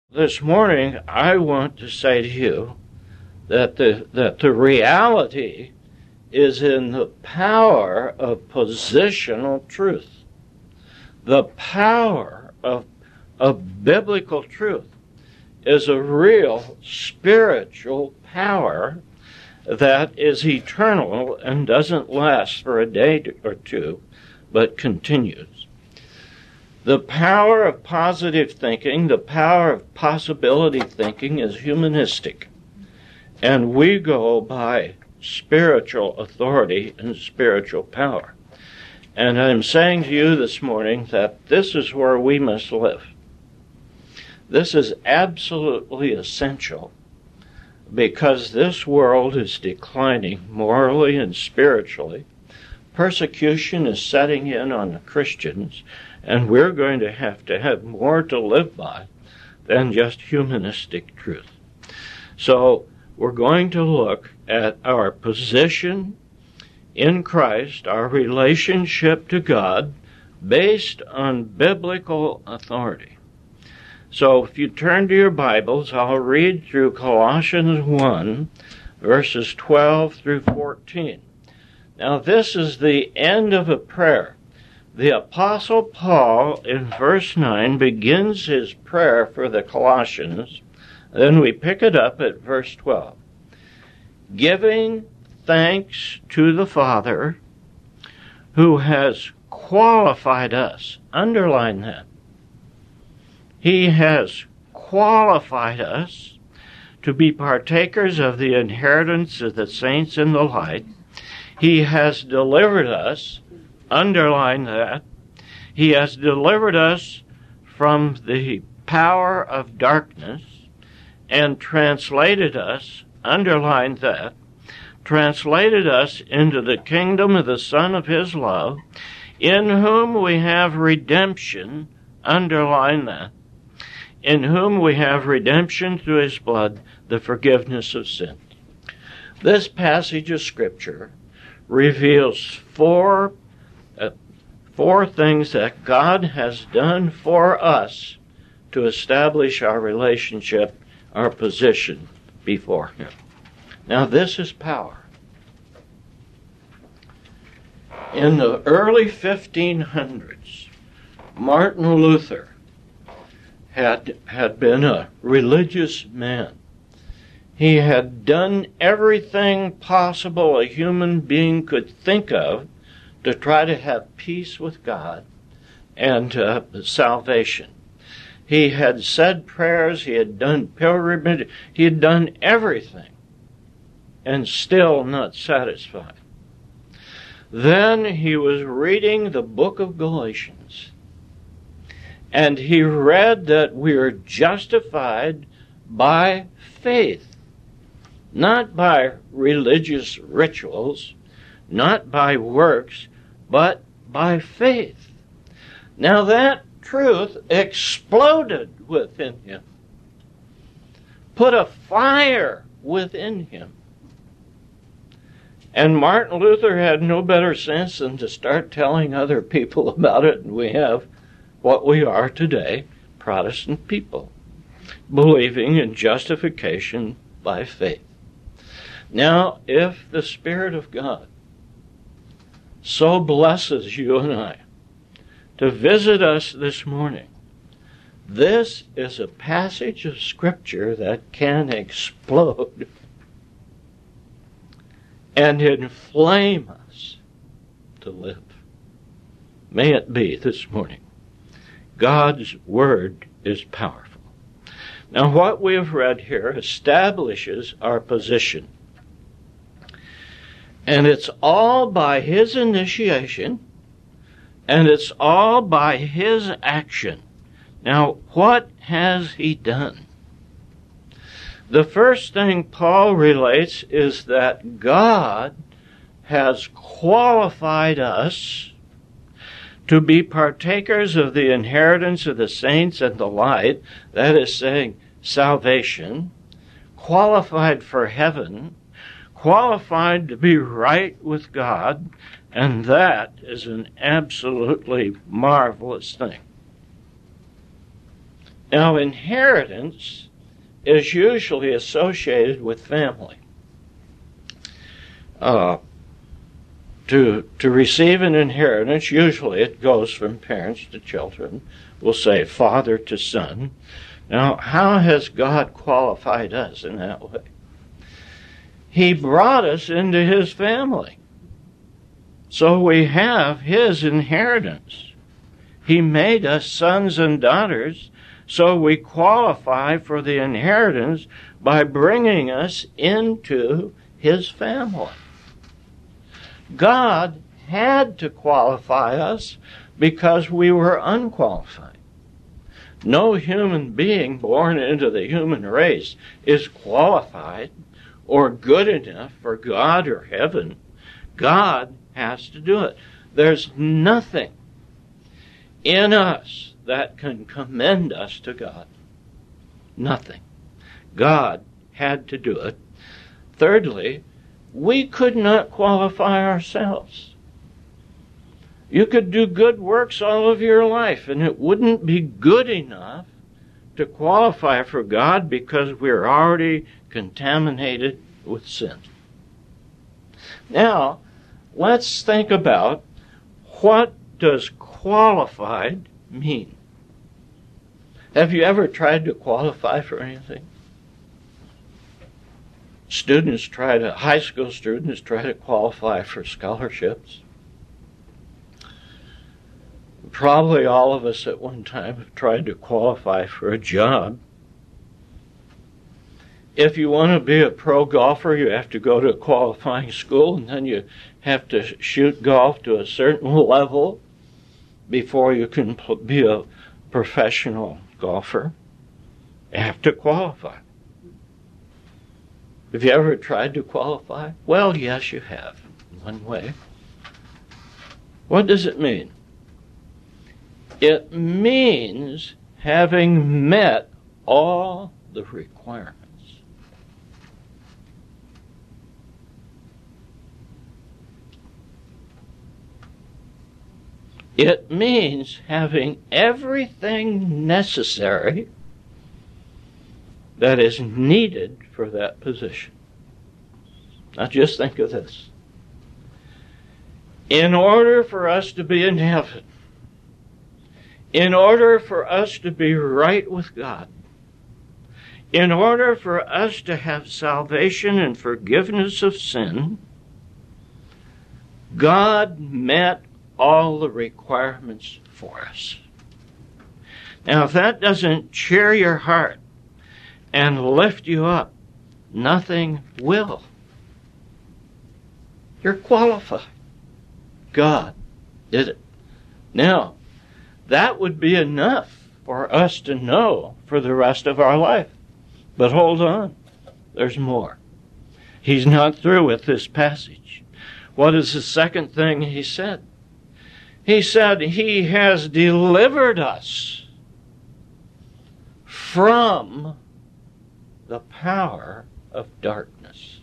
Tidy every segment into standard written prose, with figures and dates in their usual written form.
This morning, I want to say to you that the reality is in the power of positional truth. The power of biblical truth is a real spiritual power that is eternal and doesn't last for a day or two, but continues. The power of positive thinking, the power of possibility thinking is humanistic. And we go by spiritual authority and spiritual power. And I'm saying to you this morning that this is where we must live. This is absolutely essential because this world is declining morally and spiritually. Persecution is setting in on the Christians, and we're going to have more to live by than just humanistic truth. So we're going to look at our position in Christ, our relationship to God, based on biblical authority. So if you turn to your Bibles, I'll read through Colossians 1, verses 12 through 14. Now this is the end of a prayer. The Apostle Paul, in verse 9, begins his prayer for the Colossians. Then we pick it up at verse 12. Giving thanks to the Father who has qualified us. Underline that. He has qualified us to be partakers of the inheritance of the saints in the light. He has delivered us. Underline that. He has delivered us from the power of darkness and translated us, underline that, translated us into the kingdom of the Son of His love, in whom we have redemption, underline that, in whom we have redemption through His blood, the forgiveness of sins. This passage of Scripture reveals four things that God has done for us to establish our relationship, our position before Him. Now this is power. In the early 1500s, Martin Luther had been a religious man. He had done everything possible a human being could think of to try to have peace with God and salvation. He had said prayers, he had done pilgrimage, he had done everything, and still not satisfied. Then he was reading the book of Galatians, and he read that we are justified by faith. Not by religious rituals, not by works, but by faith. Now that truth exploded within him, put a fire within him. And Martin Luther had no better sense than to start telling other people about it, and we have what we are today, Protestant people, believing in justification by faith. Now, if the Spirit of God so blesses you and I to visit us this morning, this is a passage of Scripture that can explode and inflame us to live. May it be this morning. God's Word is powerful. Now, what we have read here establishes our position. And it's all by His initiation, and it's all by His action. Now, what has He done? The first thing Paul relates is that God has qualified us to be partakers of the inheritance of the saints and the light, that is saying salvation, qualified for heaven, qualified to be right with God, and that is an absolutely marvelous thing. Now, inheritance is usually associated with family. To receive an inheritance, usually it goes from parents to children. We'll say father to son. Now, how has God qualified us in that way? He brought us into His family. So we have His inheritance. He made us sons and daughters, so we qualify for the inheritance by bringing us into His family. God had to qualify us because we were unqualified. No human being born into the human race is qualified or good enough for God or heaven. God has to do it. There's nothing in us that can commend us to God. Nothing. God had to do it. Thirdly, we could not qualify ourselves. You could do good works all of your life, and it wouldn't be good enough to qualify for God because we're already contaminated with sin. Now, let's think about what does qualified mean. Have you ever tried to qualify for anything? High school students try to qualify for scholarships. Probably all of us at one time have tried to qualify for a job. If you want to be a pro golfer, you have to go to a qualifying school, and then you have to shoot golf to a certain level before you can be a professional golfer. You have to qualify. Have you ever tried to qualify? Well, yes, you have, in one way. What does it mean? It means having met all the requirements. It means having everything necessary that is needed for that position. Now just think of this. In order for us to be in heaven, in order for us to be right with God, in order for us to have salvation and forgiveness of sin, God met all the requirements for us. Now, if that doesn't cheer your heart and lift you up, nothing will. You're qualified. God did it. Now, that would be enough for us to know for the rest of our life. But hold on, there's more. He's not through with this passage. What is the second thing he said? He said he has delivered us from the power of darkness.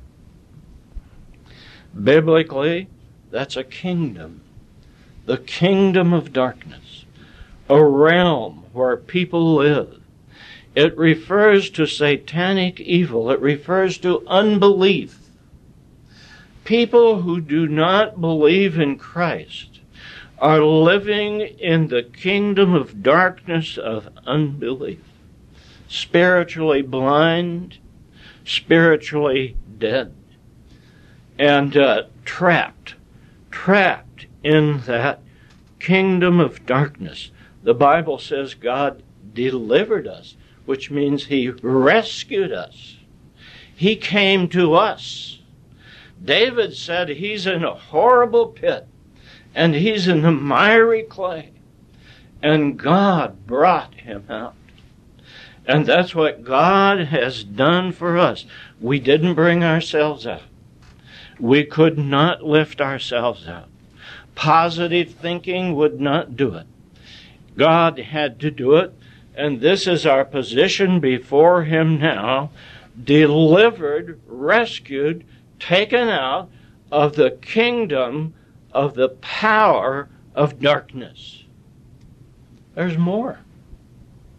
Biblically, that's a kingdom. The kingdom of darkness. A realm where people live. It refers to satanic evil. It refers to unbelief. People who do not believe in Christ are living in the kingdom of darkness of unbelief. Spiritually blind, spiritually dead, and trapped in that kingdom of darkness. The Bible says God delivered us, which means He rescued us. He came to us. David said he's in a horrible pit, and he's in the miry clay, and God brought him out. And that's what God has done for us. We didn't bring ourselves out. We could not lift ourselves out. Positive thinking would not do it. God had to do it, and this is our position before Him now, delivered, rescued, taken out of the kingdom of the power of darkness. There's more.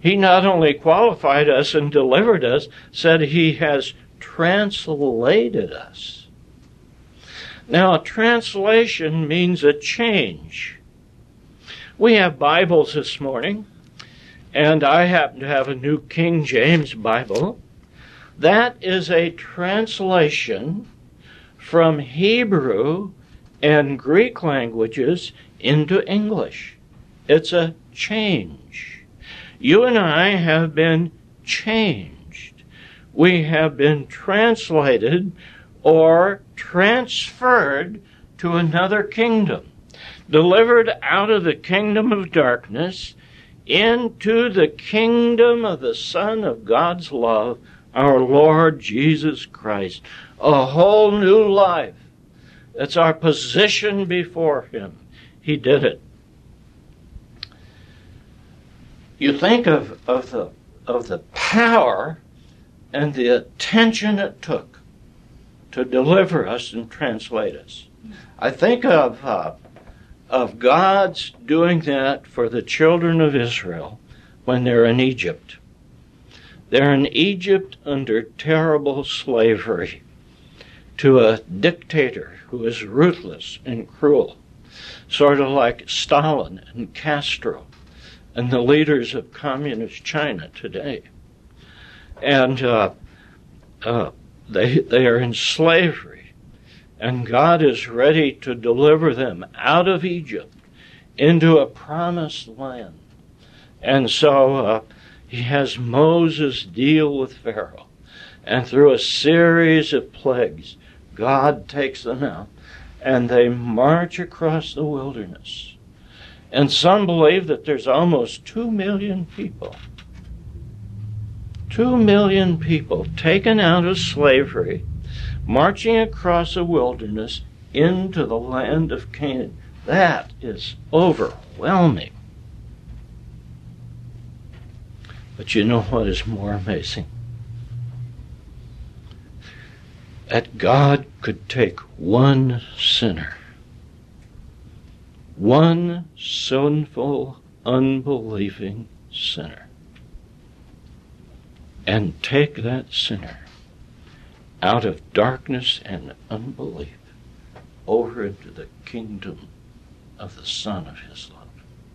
He not only qualified us and delivered us, said he has translated us. Now, a translation means a change. We have Bibles this morning, and I happen to have a New King James Bible. That is a translation from Hebrew and Greek languages into English. It's a change. You and I have been changed. We have been translated or transferred to another kingdom, delivered out of the kingdom of darkness into the kingdom of the Son of God's love, our Lord Jesus Christ. A whole new life. It's our position before him. He did it. You think of the power and the attention it took to deliver us and translate us. I think of God's doing that for the children of Israel when they're in Egypt. They're in Egypt under terrible slavery to a dictator who is ruthless and cruel, sort of like Stalin and Castro and the leaders of communist China today. And they are in slavery, and God is ready to deliver them out of Egypt into a promised land. And so he has Moses deal with Pharaoh, and through a series of plagues, God takes them out, and they march across the wilderness. And some believe that there's almost 2 million people. 2 million people taken out of slavery, marching across the wilderness into the land of Canaan. That is overwhelming. But you know what is more amazing? That God could take one sinner, one sinful, unbelieving sinner, and take that sinner out of darkness and unbelief over into the kingdom of the Son of his love.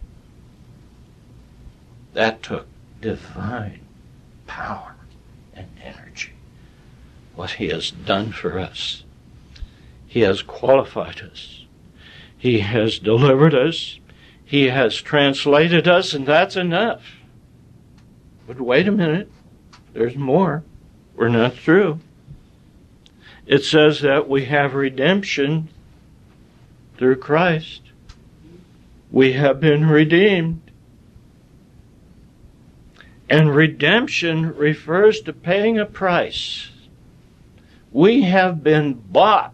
That took divine power and energy. What he has done for us. He has qualified us. He has delivered us. He has translated us, and that's enough. But wait a minute. There's more. We're not through. It says that we have redemption through Christ. We have been redeemed. And redemption refers to paying a price. We have been bought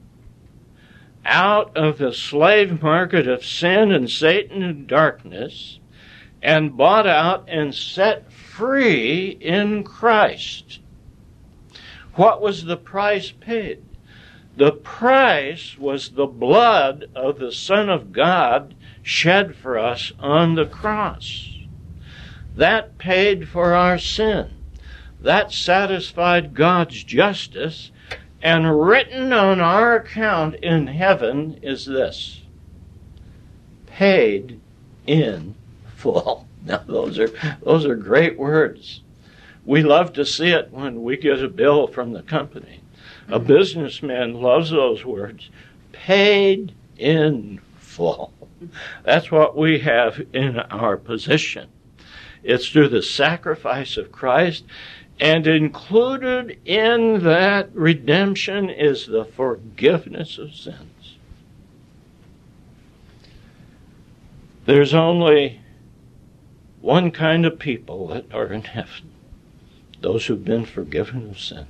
out of the slave market of sin and Satan and darkness, and bought out and set free in Christ. What was the price paid? The price was the blood of the Son of God shed for us on the cross. That paid for our sin. That satisfied God's justice, and written on our account in heaven is this: paid in full. Now those are great words. We love to see it when we get a bill from the company. A businessman loves those words. Paid in full. That's what we have in our possession. It's through the sacrifice of Christ, and included in that redemption is the forgiveness of sins. There's only one kind of people that are in heaven: those who've been forgiven of sin.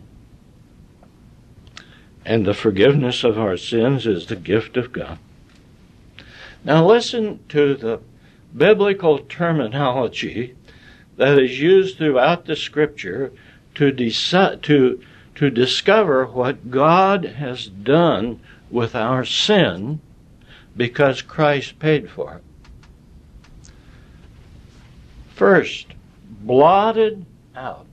And the forgiveness of our sins is the gift of God. Now listen to the biblical terminology that is used throughout the Scripture to discover what God has done with our sin because Christ paid for it. First, blotted out.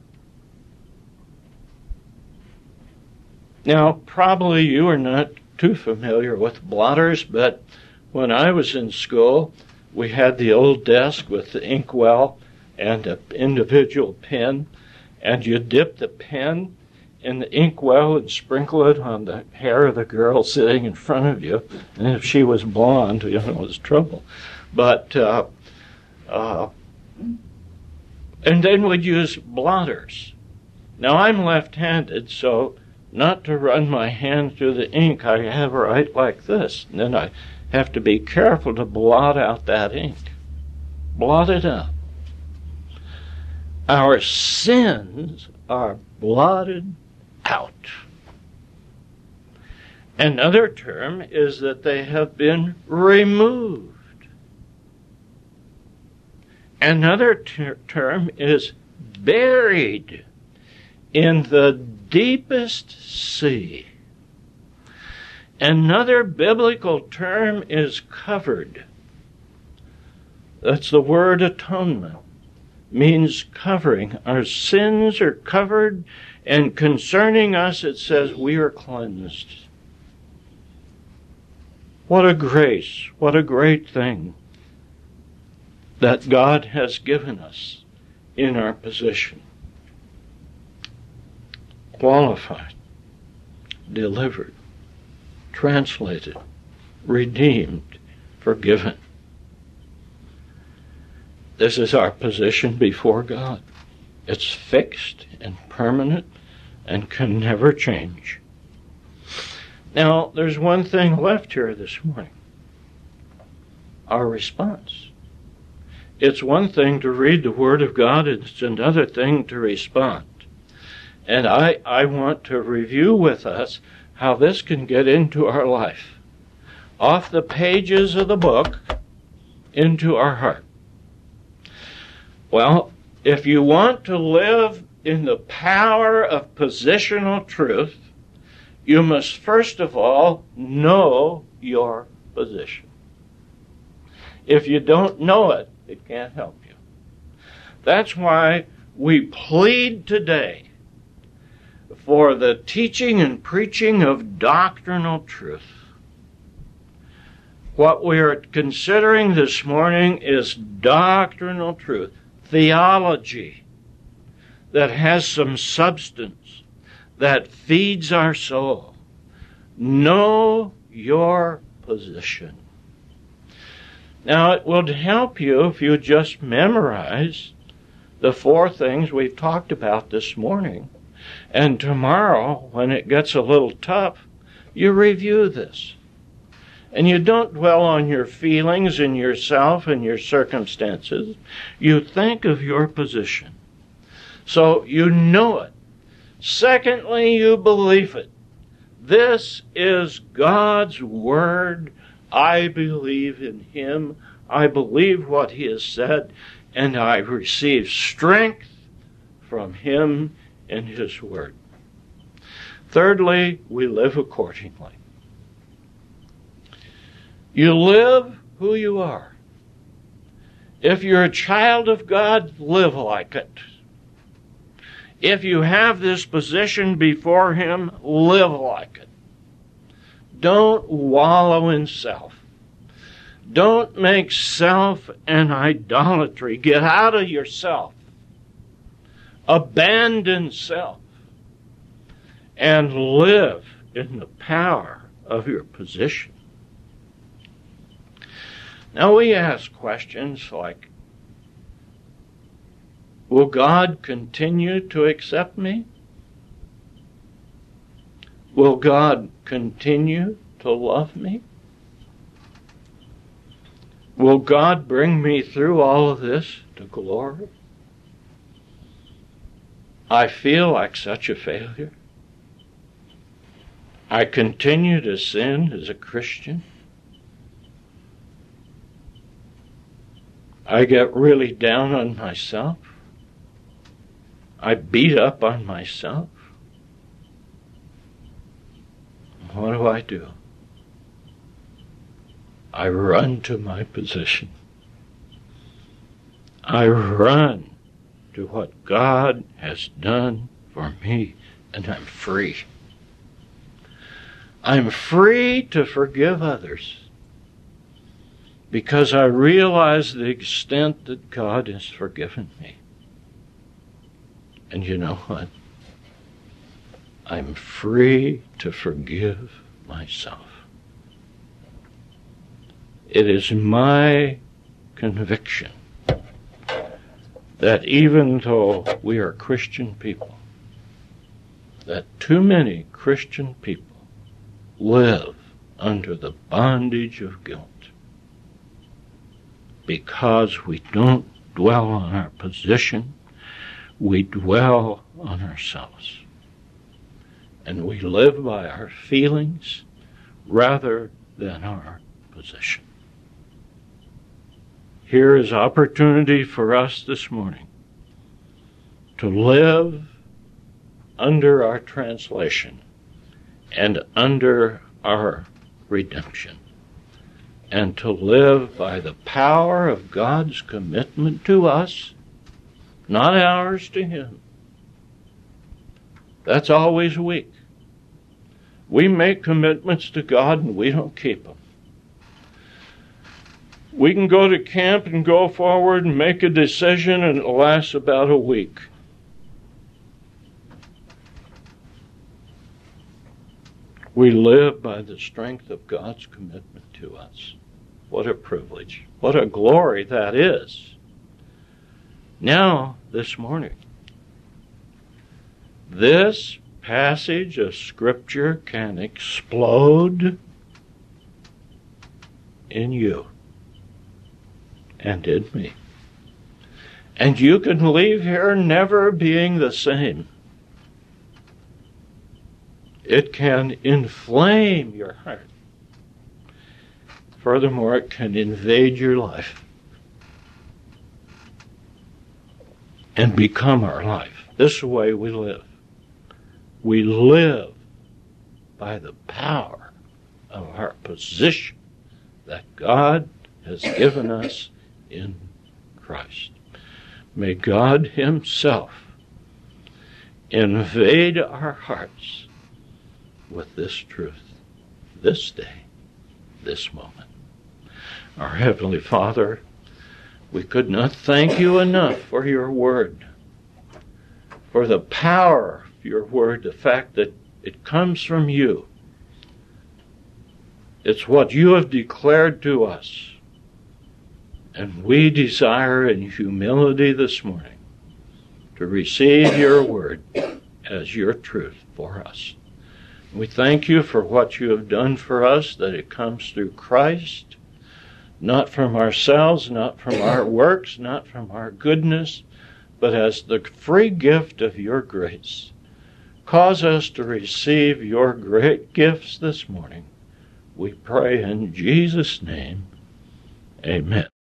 Now, probably you are not too familiar with blotters, but when I was in school, we had the old desk with the inkwell and an individual pen, and you dip the pen in the inkwell and sprinkle it on the hair of the girl sitting in front of you. And if she was blonde, it was trouble. But and then we'd use blotters. Now I'm left-handed, so not to run my hand through the ink, I have to write like this. And then I have to be careful to blot out that ink. Blot it out. Our sins are blotted out. Another term is that they have been removed. Another term is buried in the deepest sea. Another biblical term is covered. That's the word atonement. Means covering. Our sins are covered, and concerning us it says we are cleansed. What a grace, what a great thing that God has given us in our position. Qualified, delivered, translated, redeemed, forgiven. This is our position before God. It's fixed and permanent and can never change. Now, there's one thing left here this morning. Our response. It's one thing to read the Word of God, it's another thing to respond. And I want to review with us how this can get into our life. Off the pages of the book, into our heart. Well, if you want to live in the power of positional truth, you must first of all know your position. If you don't know it, it can't help you. That's why we plead today for the teaching and preaching of doctrinal truth. What we are considering this morning is doctrinal truth. Theology that has some substance, that feeds our soul. Know your position. Now, it will help you if you just memorize the 4 things we've talked about this morning. And tomorrow, when it gets a little tough, you review this. And you don't dwell on your feelings and yourself and your circumstances. You think of your position. So you know it. Secondly, you believe it. This is God's Word. I believe in Him. I believe what He has said. And I receive strength from Him in His Word. Thirdly, we live accordingly. You live who you are. If you're a child of God, live like it. If you have this position before Him, live like it. Don't wallow in self. Don't make self an idolatry. Get out of yourself. Abandon self. And live in the power of your position. Now we ask questions like, will God continue to accept me? Will God continue to love me? Will God bring me through all of this to glory? I feel like such a failure. I continue to sin as a Christian. I get really down on myself. I beat up on myself. What do? I run to my position. I run to what God has done for me, and I'm free. I'm free to forgive others because I realize the extent that God has forgiven me. And you know what? I'm free to forgive myself. It is my conviction that even though we are Christian people, that too many Christian people live under the bondage of guilt because we don't dwell on our position, we dwell on ourselves. And we live by our feelings rather than our position. Here is opportunity for us this morning to live under our translation and under our redemption, and to live by the power of God's commitment to us, not ours to Him. That's always weak. We make commitments to God and we don't keep them. We can go to camp and go forward and make a decision and it lasts about a week. We live by the strength of God's commitment to us. What a privilege. What a glory that is. Now, this morning, this passage of Scripture can explode in you and in me. And you can leave here never being the same. It can inflame your heart. Furthermore, it can invade your life and become our life. This is the way we live. We live by the power of our position that God has given us in Christ. May God Himself invade our hearts with this truth, this day, this moment. Our Heavenly Father, we could not thank You enough for Your Word, for the power of Your Word, the fact that it comes from You. It's what You have declared to us. And we desire in humility this morning to receive Your Word as Your truth for us. We thank You for what You have done for us, that it comes through Christ, not from ourselves, not from our works, not from our goodness, but as the free gift of Your grace. Cause us to receive Your great gifts this morning. We pray in Jesus' name. Amen.